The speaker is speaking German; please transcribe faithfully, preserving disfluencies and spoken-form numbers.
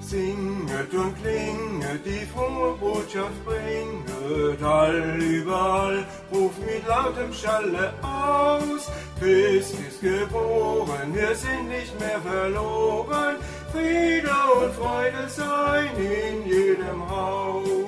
Singet und klinget, die frohe Botschaft bringet, all überall, ruft mit lautem Schalle aus. Christ ist geboren, wir sind nicht mehr verloren, Friede und Freude sein in jedem Haus.